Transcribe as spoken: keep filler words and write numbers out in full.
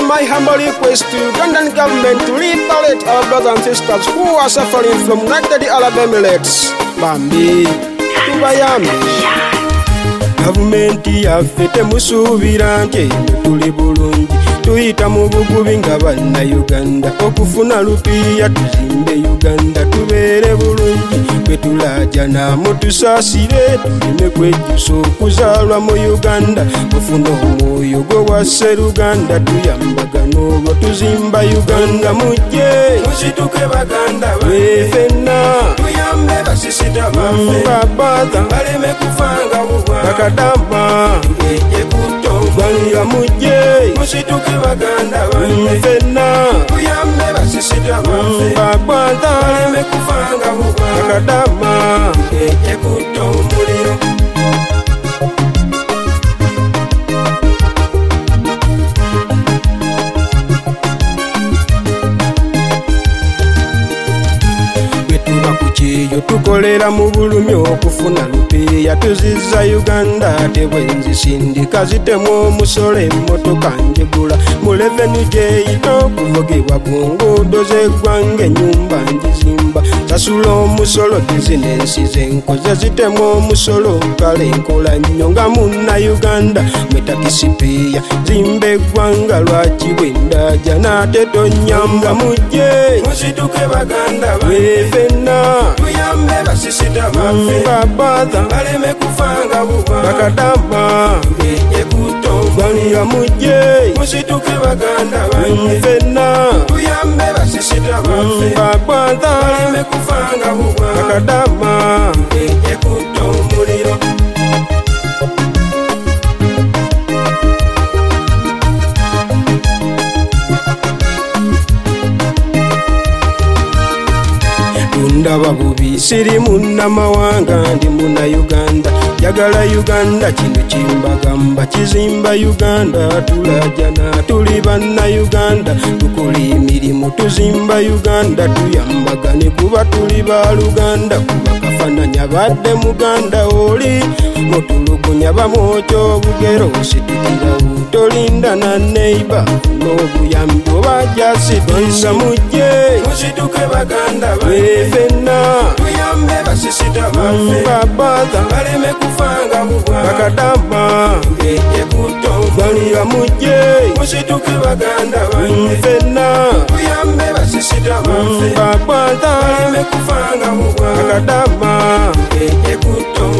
my humble request to Ugandan government to liberate our brothers and sisters who are suffering from United Arab Emirates. Bambi, tubayambe. Gavumenti yaffe temusuubira nti tuli bulungi, tuyita mu bugubi nga bannayuganda, okufuna lupiiya tuzimbe Uganda tubeere bulungi, bwe tulaaja namwe tusaasire tuleme kwejjusa okuzaalwa mu Uganda, ofuna omwoyo gwe wa Sseruganda, tuyambagana olwo tuzimba Uganda. Mujje musituke baganda baffe ffenna tuyambe basisita baffe babadha baleme kufanga bubwa bakadama tugeje kutonga. Mujje musituke baganda baffe ffenna tuyambe basisita baffe babadha baleme kufanga bubwa bakadama tugeje kutonga omuliro. Yo tukolera mu bulumi okufuna lupiiya tuzizza Uganda, ate bwenzi sindika zitemu omusolo emmotoka njigula mu revenue gyeyita okuvugibwa ku nguudo z'eggwanga, ennyumba njizimba sasula omusolo, bizinensi zenkoze zitemu omusolo, kale nkola nnyo nga munna-Uganda mwetakisipiiya zimba eggwanga, lwaki bwe ndaaja n'ate tonnyamba. Mujje musituke baganda baffe ffenna tuyambe basisita baffe babadha baleme kufanga bubwa bakadama tugeje kutonga. Mujje musituke baganda baffe ffenna tuyambe basisita baffe babadha baleme kufanga bubwa bakadama tugeje kutonga omuliro. Ndaba bubi siri munnamawanga ndi munna-Uganda, njagala Uganda kino kimbagamba, kizimba Uganda tulaja na tuli banna-Uganda, tukola emirimu tuzimba Uganda, tuyambagane kuba tuli baluganda, kuba kafananya badde muganda oli mutulugunya bamwokya obugero situkirawo tolinda na neighbor n'obuyambi oba jasidonsa. Mujje musituke baganda baffe ffenna tuyambe basisita baffe babadha baleme kufanga bubwa bakadama tugeje kutonga. Mujje musituke baganda baffe ffenna tuyambe basisita baffe babadha baleme kufanga bubwa bakadama tugeje kutonga.